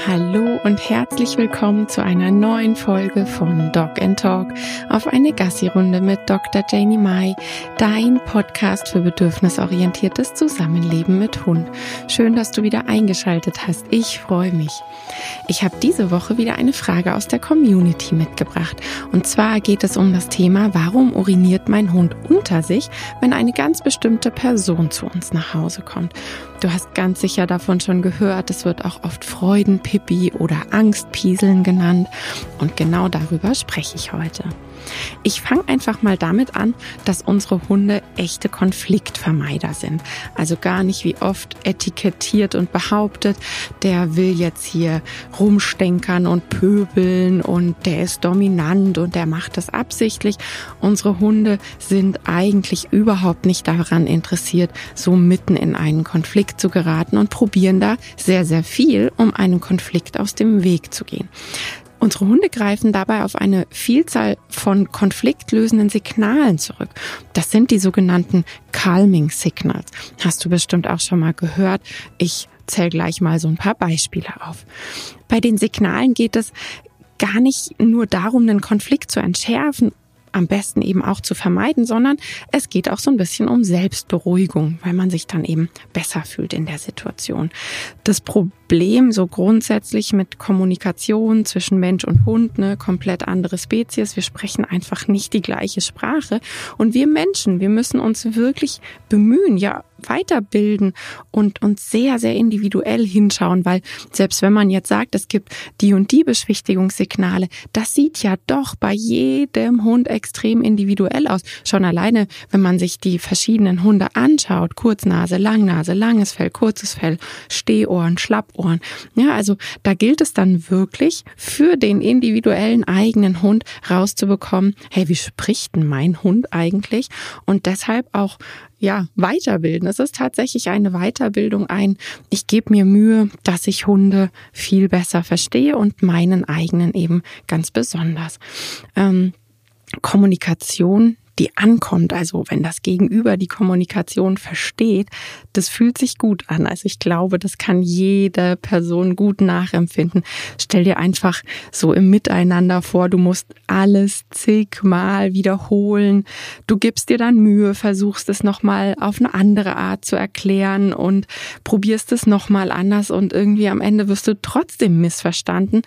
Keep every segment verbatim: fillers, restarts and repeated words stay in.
Hallo und herzlich willkommen zu einer neuen Folge von Dog and Talk auf eine Gassi-Runde mit Doktor Janie Mai, dein Podcast für bedürfnisorientiertes Zusammenleben mit Hund. Schön, dass du wieder eingeschaltet hast. Ich freue mich. Ich habe diese Woche wieder eine Frage aus der Community mitgebracht. Und zwar geht es um das Thema, warum uriniert mein Hund unter sich, wenn eine ganz bestimmte Person zu uns nach Hause kommt. Du hast ganz sicher davon schon gehört, es wird auch oft Freudenpipi oder Angstpieseln genannt und genau darüber spreche ich heute. Ich fange einfach mal damit an, dass unsere Hunde echte Konfliktvermeider sind. Also gar nicht wie oft etikettiert und behauptet, der will jetzt hier rumstenkern und pöbeln und der ist dominant und der macht das absichtlich. Unsere Hunde sind eigentlich überhaupt nicht daran interessiert, so mitten in einen Konflikt zu geraten und probieren da sehr, sehr viel, um einem Konflikt aus dem Weg zu gehen. Unsere Hunde greifen dabei auf eine Vielzahl von konfliktlösenden Signalen zurück. Das sind die sogenannten Calming Signals. Hast du bestimmt auch schon mal gehört. Ich zähle gleich mal so ein paar Beispiele auf. Bei den Signalen geht es gar nicht nur darum, den Konflikt zu entschärfen, am besten eben auch zu vermeiden, sondern es geht auch so ein bisschen um Selbstberuhigung, weil man sich dann eben besser fühlt in der Situation. Das Problem so grundsätzlich mit Kommunikation zwischen Mensch und Hund, eine komplett andere Spezies, wir sprechen einfach nicht die gleiche Sprache und wir Menschen, wir müssen uns wirklich bemühen, ja, weiterbilden und uns sehr, sehr individuell hinschauen, weil selbst wenn man jetzt sagt, es gibt die und die Beschwichtigungssignale, das sieht ja doch bei jedem Hund extrem individuell aus. Schon alleine, wenn man sich die verschiedenen Hunde anschaut, Kurznase, Langnase, langes Fell, kurzes Fell, Stehohren, Schlappohren. Ja, also da gilt es dann wirklich für den individuellen eigenen Hund rauszubekommen, hey, wie spricht denn mein Hund eigentlich? Und deshalb auch ja, weiterbilden. Es ist tatsächlich eine Weiterbildung, ein, ich gebe mir Mühe, dass ich Hunde viel besser verstehe und meinen eigenen eben ganz besonders. Ähm, Kommunikation, die ankommt, also wenn das Gegenüber die Kommunikation versteht, das fühlt sich gut an. Also ich glaube, das kann jede Person gut nachempfinden. Stell dir einfach so im Miteinander vor, du musst alles zigmal wiederholen. Du gibst dir dann Mühe, versuchst es nochmal auf eine andere Art zu erklären und probierst es nochmal anders und irgendwie am Ende wirst du trotzdem missverstanden.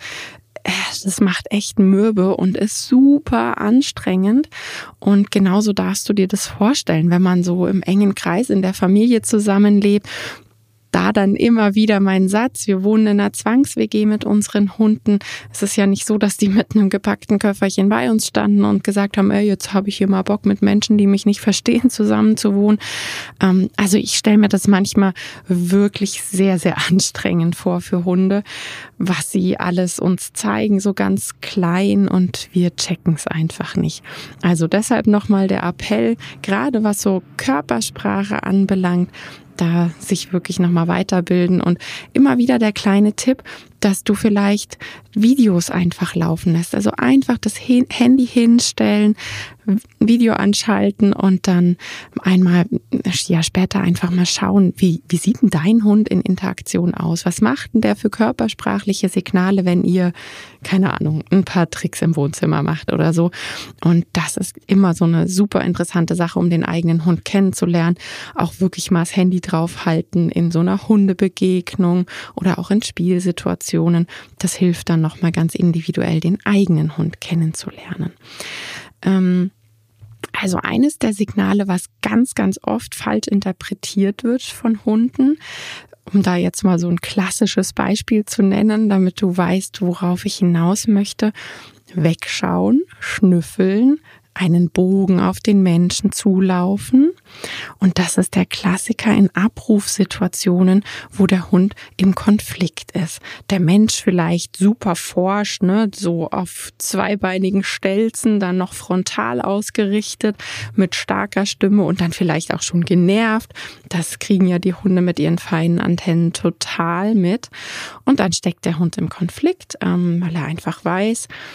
Das macht echt mürbe und ist super anstrengend. Und genauso darfst du dir das vorstellen, wenn man so im engen Kreis in der Familie zusammenlebt. Da dann immer wieder mein Satz, wir wohnen in einer Zwangs-W G mit unseren Hunden. Es ist ja nicht so, dass die mit einem gepackten Köfferchen bei uns standen und gesagt haben, ey, jetzt habe ich hier mal Bock mit Menschen, die mich nicht verstehen, zusammen zu wohnen. Ähm, also ich stelle mir das manchmal wirklich sehr, sehr anstrengend vor für Hunde, was sie alles uns zeigen, so ganz klein und wir checken es einfach nicht. Also deshalb nochmal der Appell, gerade was so Körpersprache anbelangt, da sich wirklich nochmal weiterbilden und immer wieder der kleine Tipp, dass du vielleicht Videos einfach laufen lässt. Also einfach das Handy hinstellen, Video anschalten und dann einmal, ja später einfach mal schauen, wie, wie sieht denn dein Hund in Interaktion aus? Was macht denn der für körpersprachliche Signale, wenn ihr, keine Ahnung, ein paar Tricks im Wohnzimmer macht oder so? Und das ist immer so eine super interessante Sache, um den eigenen Hund kennenzulernen. Auch wirklich mal das Handy draufhalten in so einer Hundebegegnung oder auch in Spielsituationen. Das hilft dann nochmal ganz individuell, den eigenen Hund kennenzulernen. Ähm, Also eines der Signale, was ganz, ganz oft falsch interpretiert wird von Hunden, um da jetzt mal so ein klassisches Beispiel zu nennen, damit du weißt, worauf ich hinaus möchte: wegschauen, schnüffeln, einen Bogen auf den Menschen zulaufen. Und das ist der Klassiker in Abrufsituationen, wo der Hund im Konflikt ist. Der Mensch vielleicht super forsch, ne, so auf zweibeinigen Stelzen, dann noch frontal ausgerichtet, mit starker Stimme und dann vielleicht auch schon genervt. Das kriegen ja die Hunde mit ihren feinen Antennen total mit. Und dann steckt der Hund im Konflikt, ähm, weil er einfach weiß,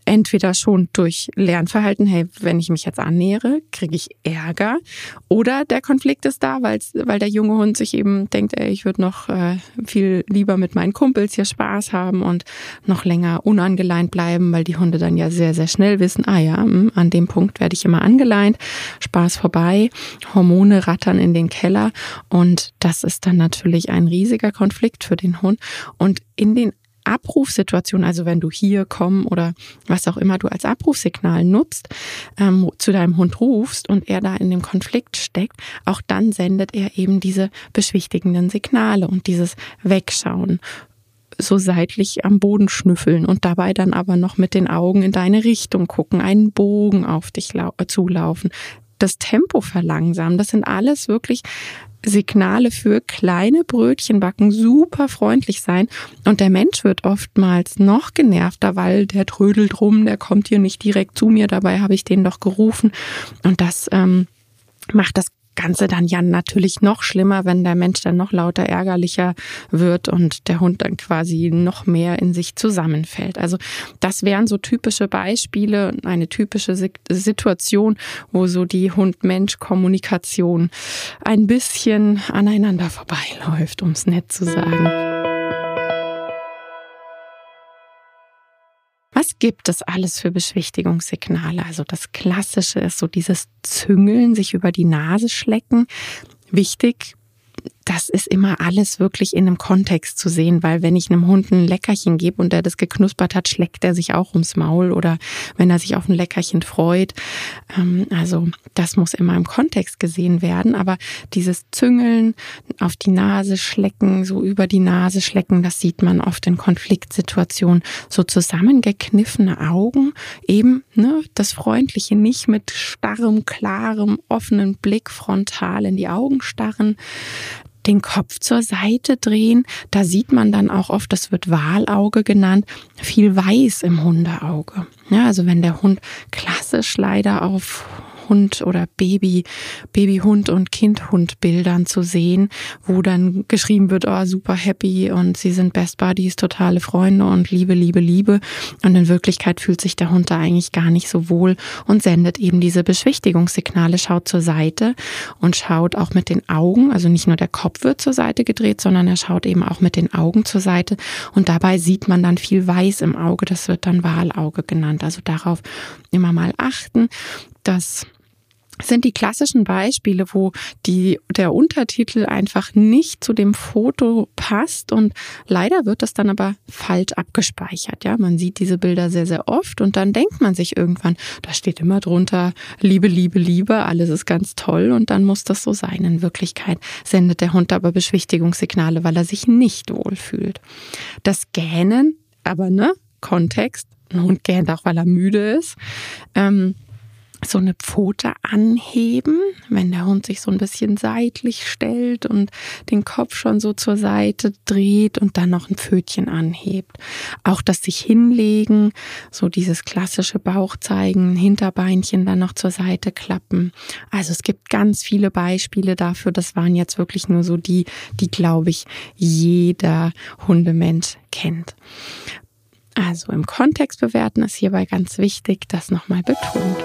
entweder schon durch Lernverhalten, hey, wenn ich mich jetzt annähere, kriege ich Ärger. Oder der Konflikt ist da, weil's, weil der junge Hund sich eben denkt, ey, ich würde noch äh, viel lieber mit meinen Kumpels hier Spaß haben und noch länger unangeleint bleiben, weil die Hunde dann ja sehr, sehr schnell wissen, ah ja, mh, an dem Punkt werde ich immer angeleint, Spaß vorbei, Hormone rattern in den Keller. Und das ist dann natürlich ein riesiger Konflikt für den Hund. Und in den Abrufsituation, also wenn du hier komm oder was auch immer du als Abrufsignal nutzt, ähm, zu deinem Hund rufst und er da in dem Konflikt steckt, auch dann sendet er eben diese beschwichtigenden Signale und dieses Wegschauen, so seitlich am Boden schnüffeln und dabei dann aber noch mit den Augen in deine Richtung gucken, einen Bogen auf dich lau- zulaufen, das Tempo verlangsamen. Das sind alles wirklich Signale für kleine Brötchen backen, super freundlich sein. Und der Mensch wird oftmals noch genervter, weil der trödelt rum, der kommt hier nicht direkt zu mir, dabei habe ich den doch gerufen. Und das ähm, macht das Ganze dann ja natürlich noch schlimmer, wenn der Mensch dann noch lauter ärgerlicher wird und der Hund dann quasi noch mehr in sich zusammenfällt. Also das wären so typische Beispiele, eine typische Situation, wo so die Hund-Mensch-Kommunikation ein bisschen aneinander vorbeiläuft, um es nett zu sagen. Was gibt es alles für Beschwichtigungssignale? Also das Klassische ist so dieses Züngeln, sich über die Nase schlecken. Wichtig, das ist immer alles wirklich in einem Kontext zu sehen, weil wenn ich einem Hund ein Leckerchen gebe und der das geknuspert hat, schleckt er sich auch ums Maul oder wenn er sich auf ein Leckerchen freut. Also das muss immer im Kontext gesehen werden, aber dieses Züngeln, auf die Nase schlecken, so über die Nase schlecken, das sieht man oft in Konfliktsituationen, so zusammengekniffene Augen, eben ne, das Freundliche, nicht mit starrem, klarem, offenen Blick frontal in die Augen starren, den Kopf zur Seite drehen, da sieht man dann auch oft, das wird Walauge genannt, viel Weiß im Hundeauge. Ja, also wenn der Hund klassisch leider auf Hund oder Baby, Babyhund und Kindhund-Bildern zu sehen, wo dann geschrieben wird, oh, super happy und sie sind Best Buddies, totale Freunde und Liebe, Liebe, Liebe. Und in Wirklichkeit fühlt sich der Hund da eigentlich gar nicht so wohl und sendet eben diese Beschwichtigungssignale, schaut zur Seite und schaut auch mit den Augen, also nicht nur der Kopf wird zur Seite gedreht, sondern er schaut eben auch mit den Augen zur Seite und dabei sieht man dann viel Weiß im Auge, das wird dann Walauge genannt. Also darauf immer mal achten. Das sind die klassischen Beispiele, wo die, der Untertitel einfach nicht zu dem Foto passt und leider wird das dann aber falsch abgespeichert. Ja, man sieht diese Bilder sehr, sehr oft und dann denkt man sich irgendwann, da steht immer drunter Liebe, Liebe, Liebe, alles ist ganz toll und dann muss das so sein. In Wirklichkeit sendet der Hund aber Beschwichtigungssignale, weil er sich nicht wohlfühlt. Das Gähnen, aber ne, Kontext, ein Hund gähnt auch, weil er müde ist, ähm, so eine Pfote anheben, wenn der Hund sich so ein bisschen seitlich stellt und den Kopf schon so zur Seite dreht und dann noch ein Pfötchen anhebt. Auch das sich hinlegen, so dieses klassische Bauch zeigen, Hinterbeinchen dann noch zur Seite klappen. Also es gibt ganz viele Beispiele dafür. Das waren jetzt wirklich nur so die, die, glaube ich, jeder Hundemensch kennt. Also im Kontext bewerten ist hierbei ganz wichtig, das nochmal betont.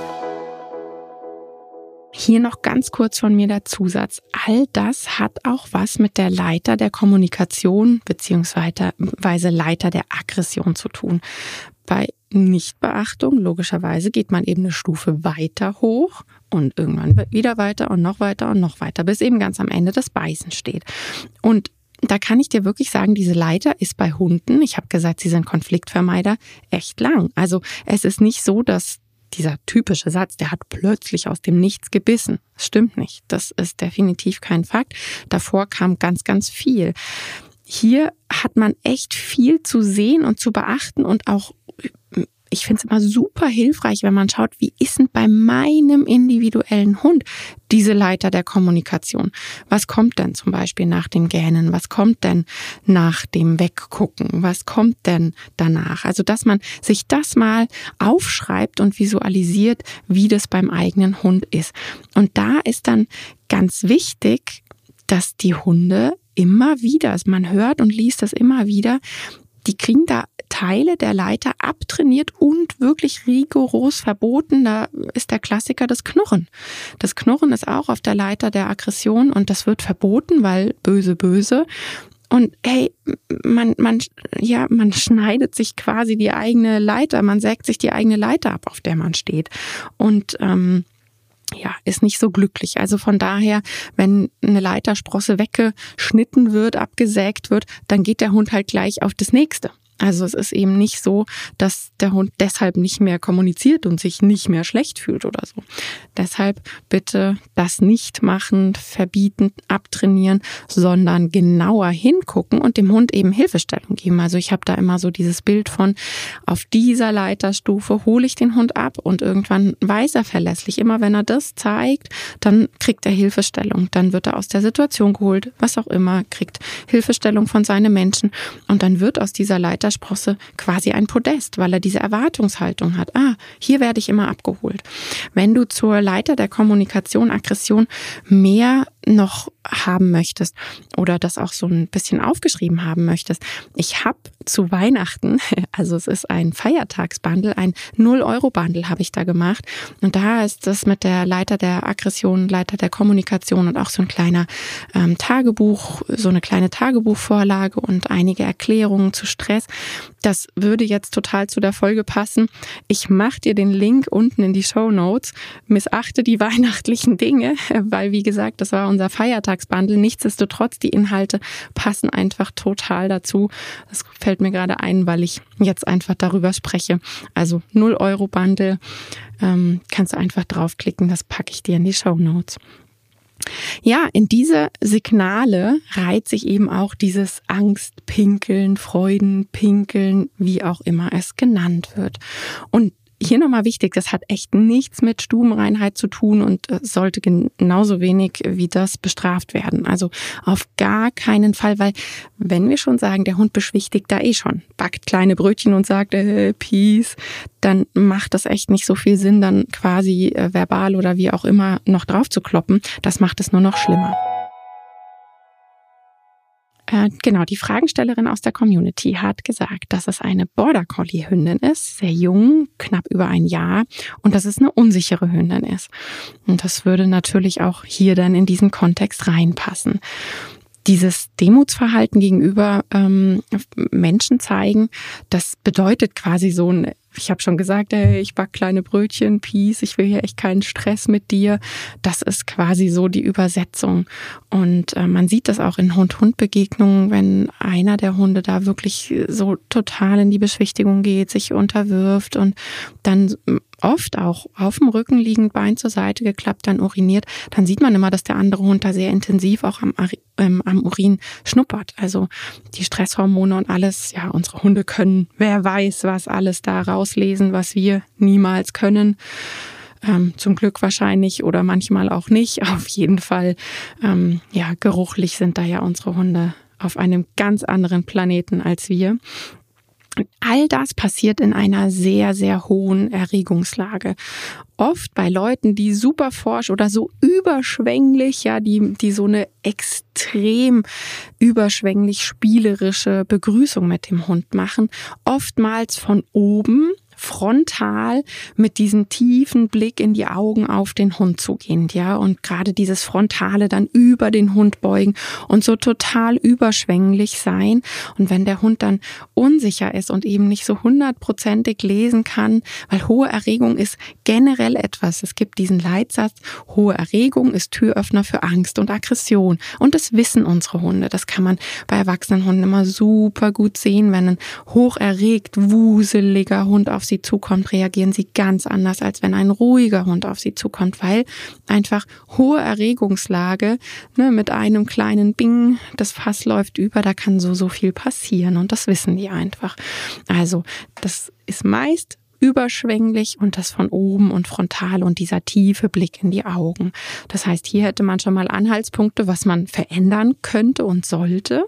Hier noch ganz kurz von mir der Zusatz. All das hat auch was mit der Leiter der Kommunikation beziehungsweise Leiter der Aggression zu tun. Bei Nichtbeachtung, logischerweise, geht man eben eine Stufe weiter hoch und irgendwann wieder weiter und noch weiter und noch weiter, bis eben ganz am Ende das Beißen steht. Und da kann ich dir wirklich sagen, diese Leiter ist bei Hunden, ich habe gesagt, sie sind Konfliktvermeider, echt lang. Also es ist nicht so, dass dieser typische Satz, der hat plötzlich aus dem Nichts gebissen. Das stimmt nicht. Das ist definitiv kein Fakt. Davor kam ganz, ganz viel. Hier hat man echt viel zu sehen und zu beachten und auch, ich finde es immer super hilfreich, wenn man schaut, wie ist denn bei meinem individuellen Hund diese Leiter der Kommunikation? Was kommt denn zum Beispiel nach dem Gähnen? Was kommt denn nach dem Weggucken? Was kommt denn danach? Also, dass man sich das mal aufschreibt und visualisiert, wie das beim eigenen Hund ist. Und da ist dann ganz wichtig, dass die Hunde immer wieder, man hört und liest das immer wieder, die kriegen da Teile der Leiter abtrainiert und wirklich rigoros verboten. Da ist der Klassiker das Knurren. Das Knurren ist auch auf der Leiter der Aggression und das wird verboten, weil böse, böse. Und hey, man, man, ja, man schneidet sich quasi die eigene Leiter, man sägt sich die eigene Leiter ab, auf der man steht. Und ähm, ja, ist nicht so glücklich. Also von daher, wenn eine Leitersprosse weggeschnitten wird, abgesägt wird, dann geht der Hund halt gleich auf das nächste. Also es ist eben nicht so, dass der Hund deshalb nicht mehr kommuniziert und sich nicht mehr schlecht fühlt oder so. Deshalb bitte das nicht machen, verbieten, abtrainieren, sondern genauer hingucken und dem Hund eben Hilfestellung geben. Also ich habe da immer so dieses Bild von, auf dieser Leiterstufe hole ich den Hund ab und irgendwann weiß er verlässlich. Immer wenn er das zeigt, dann kriegt er Hilfestellung. Dann wird er aus der Situation geholt, was auch immer, kriegt Hilfestellung von seinen Menschen und dann wird aus dieser Leiter Sprosse quasi ein Podest, weil er diese Erwartungshaltung hat. Ah, hier werde ich immer abgeholt. Wenn du zur Leiter der Kommunikation, Aggression mehr noch haben möchtest oder das auch so ein bisschen aufgeschrieben haben möchtest, ich habe zu Weihnachten, also es ist ein Feiertagsbundle, ein null Euro Bundle habe ich da gemacht und da ist das mit der Leiter der Aggression, Leiter der Kommunikation und auch so ein kleiner ähm, Tagebuch, so eine kleine Tagebuchvorlage und einige Erklärungen zu Stress. Das würde jetzt total zu der Folge passen. Ich mache dir den Link unten in die Shownotes. Missachte die weihnachtlichen Dinge, weil wie gesagt, das war unser Feiertagsbundle. Nichtsdestotrotz, die Inhalte passen einfach total dazu. Das fällt mir gerade ein, weil ich jetzt einfach darüber spreche. Also null Euro Bundle, ähm, kannst du einfach draufklicken, das packe ich dir in die Shownotes. Ja, in diese Signale reiht sich eben auch dieses Angstpinkeln, Freudenpinkeln, wie auch immer es genannt wird. Und hier nochmal wichtig, das hat echt nichts mit Stubenreinheit zu tun und sollte genauso wenig wie das bestraft werden. Also auf gar keinen Fall, weil wenn wir schon sagen, der Hund beschwichtigt da eh schon, backt kleine Brötchen und sagt äh, Peace, dann macht das echt nicht so viel Sinn, dann quasi äh, verbal oder wie auch immer noch drauf zu kloppen. Das macht es nur noch schlimmer. Genau, die Fragenstellerin aus der Community hat gesagt, dass es eine Border Collie Hündin ist, sehr jung, knapp über ein Jahr und dass es eine unsichere Hündin ist. Und das würde natürlich auch hier dann in diesen Kontext reinpassen. Dieses Demutsverhalten gegenüber ähm, Menschen zeigen, das bedeutet quasi so ein, ich habe schon gesagt, hey, ich back kleine Brötchen, Peace, ich will hier echt keinen Stress mit dir. Das ist quasi so die Übersetzung. Und äh, man sieht das auch in Hund-Hund-Begegnungen, wenn einer der Hunde da wirklich so total in die Beschwichtigung geht, sich unterwirft und dann oft auch auf dem Rücken liegend, Bein zur Seite geklappt, dann uriniert, dann sieht man immer, dass der andere Hund da sehr intensiv auch am, ähm, am Urin schnuppert. Also die Stresshormone und alles, ja, unsere Hunde können, wer weiß, was alles da rauslesen, was wir niemals können. Ähm, zum Glück wahrscheinlich oder manchmal auch nicht. Auf jeden Fall, ähm, ja, geruchlich sind da ja unsere Hunde auf einem ganz anderen Planeten als wir. Und all das passiert in einer sehr, sehr hohen Erregungslage. Oft bei Leuten, die super forsch oder so überschwänglich, ja, die, die so eine extrem überschwänglich spielerische Begrüßung mit dem Hund machen. Oftmals von oben, frontal mit diesem tiefen Blick in die Augen auf den Hund zugehend, ja, und gerade dieses Frontale dann über den Hund beugen und so total überschwänglich sein. Und wenn der Hund dann unsicher ist und eben nicht so hundertprozentig lesen kann, weil hohe Erregung ist generell etwas, es gibt diesen Leitsatz, hohe Erregung ist Türöffner für Angst und Aggression. Und das wissen unsere Hunde. Das kann man bei erwachsenen Hunden immer super gut sehen, wenn ein hoch erregt, wuseliger Hund auf sie zukommt, reagieren sie ganz anders, als wenn ein ruhiger Hund auf sie zukommt, weil einfach hohe Erregungslage, ne, mit einem kleinen Bing, das Fass läuft über, da kann so, so viel passieren und das wissen die einfach. Also das ist meist überschwänglich und das von oben und frontal und dieser tiefe Blick in die Augen. Das heißt, hier hätte man schon mal Anhaltspunkte, was man verändern könnte und sollte.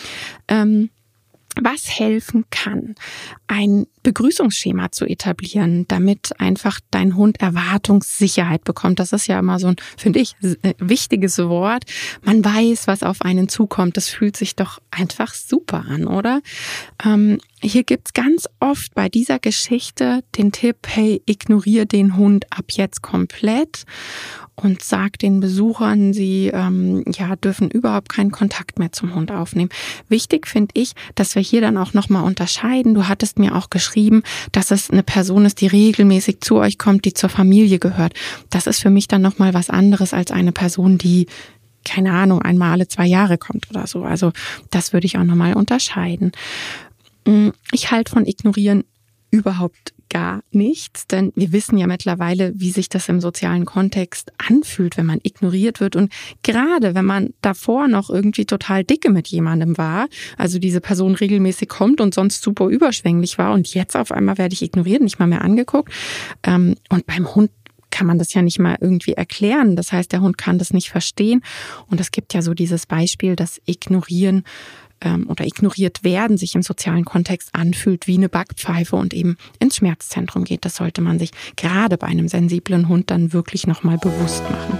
Ähm, Was helfen kann, ein Begrüßungsschema zu etablieren, damit einfach dein Hund Erwartungssicherheit bekommt. Das ist ja immer so ein, finde ich, wichtiges Wort. Man weiß, was auf einen zukommt. Das fühlt sich doch einfach super an, oder? Ähm, Hier gibt's ganz oft bei dieser Geschichte den Tipp, hey, ignoriere den Hund ab jetzt komplett und sag den Besuchern, sie ähm, ja dürfen überhaupt keinen Kontakt mehr zum Hund aufnehmen. Wichtig finde ich, dass wir hier dann auch nochmal unterscheiden. Du hattest mir auch geschrieben, dass es eine Person ist, die regelmäßig zu euch kommt, die zur Familie gehört. Das ist für mich dann nochmal was anderes als eine Person, die, keine Ahnung, einmal alle zwei Jahre kommt oder so. Also das würde ich auch nochmal unterscheiden. Ich halte von Ignorieren überhaupt gar nichts, denn wir wissen ja mittlerweile, wie sich das im sozialen Kontext anfühlt, wenn man ignoriert wird. Und gerade wenn man davor noch irgendwie total dicke mit jemandem war, also diese Person regelmäßig kommt und sonst super überschwänglich war und jetzt auf einmal werde ich ignoriert, nicht mal mehr angeguckt. Und beim Hund kann man das ja nicht mal irgendwie erklären. Das heißt, der Hund kann das nicht verstehen. Und es gibt ja so dieses Beispiel, dass Ignorieren oder ignoriert werden sich im sozialen Kontext anfühlt wie eine Backpfeife und eben ins Schmerzzentrum geht. Das sollte man sich gerade bei einem sensiblen Hund dann wirklich nochmal bewusst machen.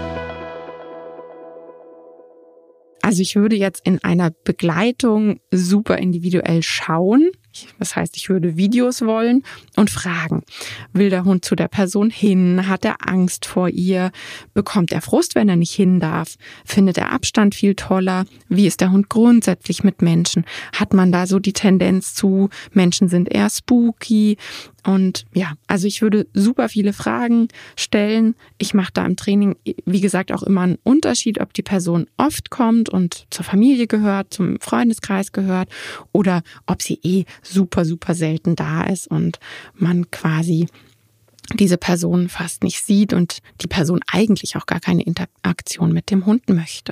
Also ich würde jetzt in einer Begleitung super individuell schauen. Das heißt, ich würde Videos wollen und fragen, will der Hund zu der Person hin? Hat er Angst vor ihr? Bekommt er Frust, wenn er nicht hin darf? Findet er Abstand viel toller? Wie ist der Hund grundsätzlich mit Menschen? Hat man da so die Tendenz zu, Menschen sind eher spooky? Und ja, also ich würde super viele Fragen stellen. Ich mache da im Training, wie gesagt, auch immer einen Unterschied, ob die Person oft kommt und zur Familie gehört, zum Freundeskreis gehört oder ob sie eh super, super selten da ist und man quasi diese Person fast nicht sieht und die Person eigentlich auch gar keine Interaktion mit dem Hund möchte.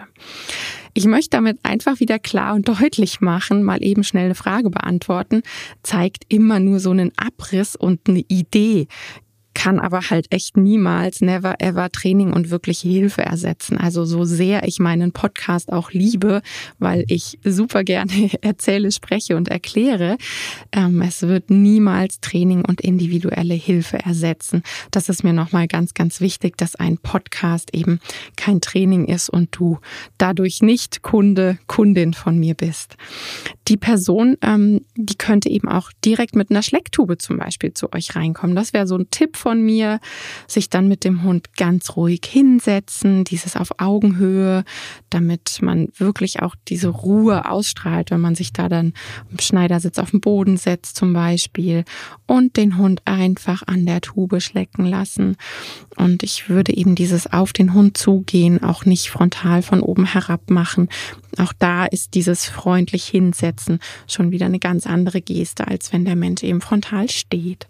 Ich möchte damit einfach wieder klar und deutlich machen, mal eben schnell eine Frage beantworten, zeigt immer nur so einen Abriss und eine Idee, kann aber halt echt niemals, never ever Training und wirkliche Hilfe ersetzen. Also so sehr ich meinen Podcast auch liebe, weil ich super gerne erzähle, spreche und erkläre, ähm, es wird niemals Training und individuelle Hilfe ersetzen. Das ist mir nochmal ganz, ganz wichtig, dass ein Podcast eben kein Training ist und du dadurch nicht Kunde, Kundin von mir bist. Die Person, ähm, die könnte eben auch direkt mit einer Schlecktube zum Beispiel zu euch reinkommen. Das wäre so ein Tipp von mir, sich dann mit dem Hund ganz ruhig hinsetzen, dieses auf Augenhöhe, damit man wirklich auch diese Ruhe ausstrahlt, wenn man sich da dann im Schneidersitz auf den Boden setzt zum Beispiel und den Hund einfach an der Tube schlecken lassen. Und ich würde eben dieses auf den Hund zugehen auch nicht frontal von oben herab machen. Auch da ist dieses freundlich hinsetzen schon wieder eine ganz andere Geste, als wenn der Mensch eben frontal steht.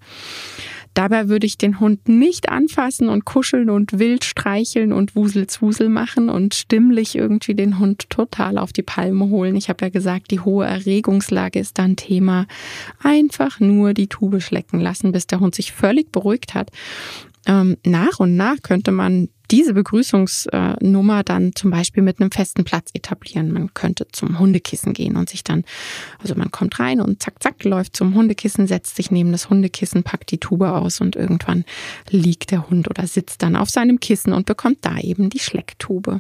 Dabei würde ich den Hund nicht anfassen und kuscheln und wild streicheln und Wuselzwusel machen und stimmlich irgendwie den Hund total auf die Palme holen. Ich habe ja gesagt, die hohe Erregungslage ist dann Thema. Einfach nur die Tube schlecken lassen, bis der Hund sich völlig beruhigt hat. Ähm, nach und nach könnte man diese Begrüßungsnummer dann zum Beispiel mit einem festen Platz etablieren. Man könnte zum Hundekissen gehen und sich dann, also man kommt rein und zack, zack, läuft zum Hundekissen, setzt sich neben das Hundekissen, packt die Tube aus und irgendwann liegt der Hund oder sitzt dann auf seinem Kissen und bekommt da eben die Schlecktube.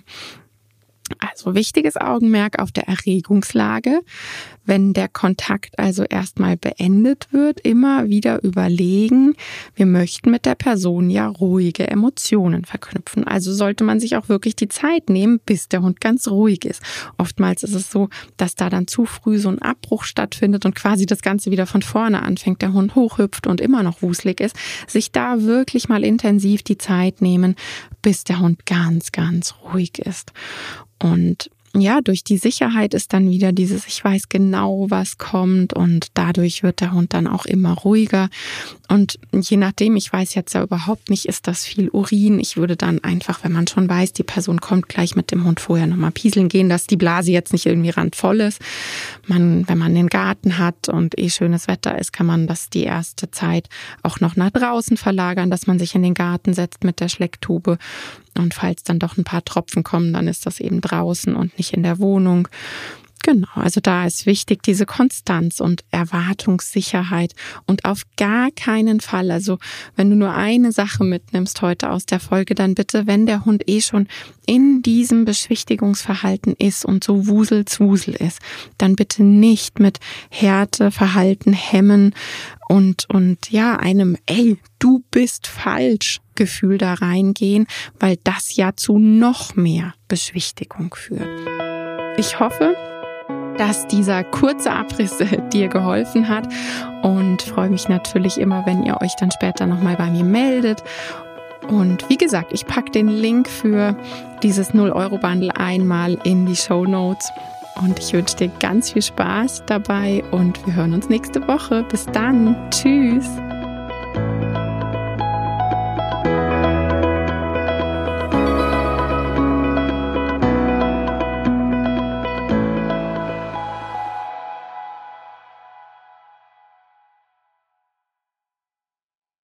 Also wichtiges Augenmerk auf der Erregungslage. Wenn der Kontakt also erstmal beendet wird, immer wieder überlegen, wir möchten mit der Person ja ruhige Emotionen verknüpfen. Also sollte man sich auch wirklich die Zeit nehmen, bis der Hund ganz ruhig ist. Oftmals ist es so, dass da dann zu früh so ein Abbruch stattfindet und quasi das Ganze wieder von vorne anfängt, der Hund hochhüpft und immer noch wuselig ist. Sich da wirklich mal intensiv die Zeit nehmen, bis der Hund ganz, ganz ruhig ist. Und ja, durch die Sicherheit ist dann wieder dieses, ich weiß genau, was kommt und dadurch wird der Hund dann auch immer ruhiger. Und je nachdem, ich weiß jetzt ja überhaupt nicht, ist das viel Urin. Ich würde dann einfach, wenn man schon weiß, die Person kommt gleich mit dem Hund vorher nochmal pieseln gehen, dass die Blase jetzt nicht irgendwie randvoll ist. Man, wenn man den Garten hat und eh schönes Wetter ist, kann man das die erste Zeit auch noch nach draußen verlagern, dass man sich in den Garten setzt mit der Schlecktube. Und falls dann doch ein paar Tropfen kommen, dann ist das eben draußen und nicht in der Wohnung. Genau, also da ist wichtig diese Konstanz und Erwartungssicherheit und auf gar keinen Fall, also wenn du nur eine Sache mitnimmst heute aus der Folge, dann bitte, wenn der Hund eh schon in diesem Beschwichtigungsverhalten ist und so Wusel-Zwusel ist, dann bitte nicht mit Härte, Verhalten hemmen und, und ja, einem, ey, du bist falsch Gefühl da reingehen, weil das ja zu noch mehr Beschwichtigung führt. Ich hoffe, dass dieser kurze Abriss dir geholfen hat und freue mich natürlich immer, wenn ihr euch dann später nochmal bei mir meldet. Und wie gesagt, ich packe den Link für dieses null Euro Bundle einmal in die Shownotes und ich wünsche dir ganz viel Spaß dabei und wir hören uns nächste Woche. Bis dann. Tschüss.